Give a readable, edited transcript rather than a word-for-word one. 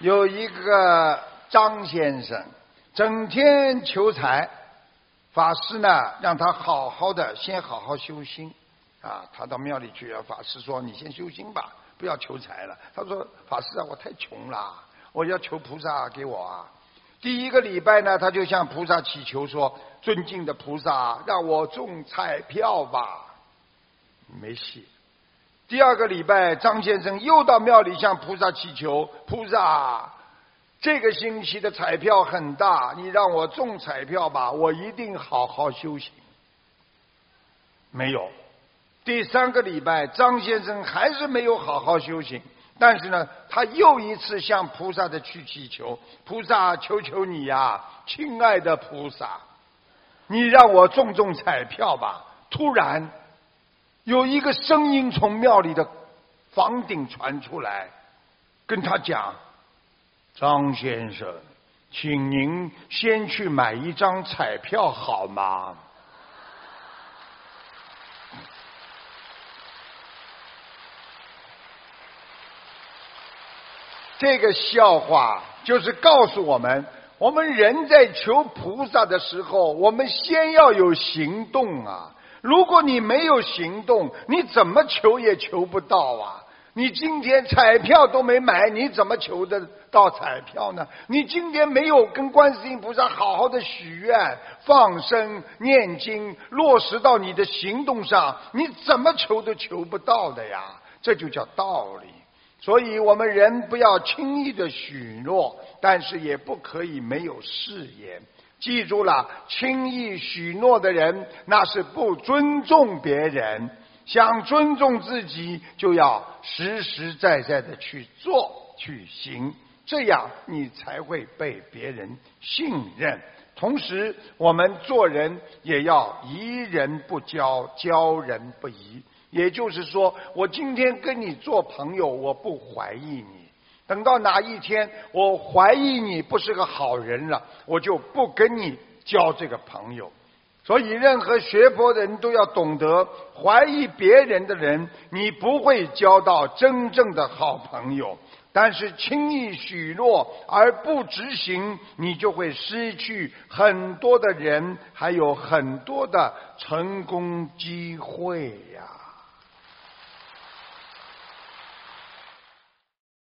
有一个张先生，整天求财，法师呢让他先好好修心啊。他到庙里去啊，法师说：“你先修心吧，不要求财了。”他说：“法师啊，我太穷了，我要求菩萨给我啊。”第一个礼拜呢，他就向菩萨祈求说：“尊敬的菩萨，让我中彩票吧。”没戏。第二个礼拜，张先生又到庙里向菩萨祈求：“菩萨，这个星期的彩票很大，你让我中彩票吧，我一定好好修行。”没有。第三个礼拜，张先生还是没有好好修行，但是呢，他又一次向菩萨的去祈求：“菩萨，求求你呀，亲爱的菩萨，你让我中彩票吧。”突然有一个声音从庙里的房顶传出来，跟他讲：“张先生，请您先去买一张彩票好吗？”这个笑话就是告诉我们，我们人在求菩萨的时候，我们先要有行动啊。如果你没有行动，你怎么求也求不到啊！你今天彩票都没买，你怎么求得到彩票呢？你今天没有跟观世音菩萨好好的许愿、放生、念经，落实到你的行动上，你怎么求都求不到的呀！这就叫道理。所以我们人不要轻易的许诺，但是也不可以没有誓言。记住了，轻易许诺的人，那是不尊重别人。想尊重自己，就要实实在在的去做去行，这样你才会被别人信任。同时，我们做人也要疑人不交，交人不疑。也就是说，我今天跟你做朋友，我不怀疑你。等到哪一天我怀疑你不是个好人了，我就不跟你交这个朋友。所以任何学佛的人都要懂得，怀疑别人的人，你不会交到真正的好朋友。但是轻易许诺而不执行，你就会失去很多的人，还有很多的成功机会呀。